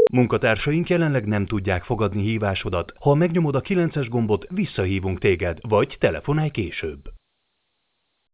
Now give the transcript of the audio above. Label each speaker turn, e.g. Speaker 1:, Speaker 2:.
Speaker 1: Munkatársaink jelenleg nem tudják fogadni hívásodat. Ha megnyomod a 9-es gombot, visszahívunk téged, vagy telefonálj később.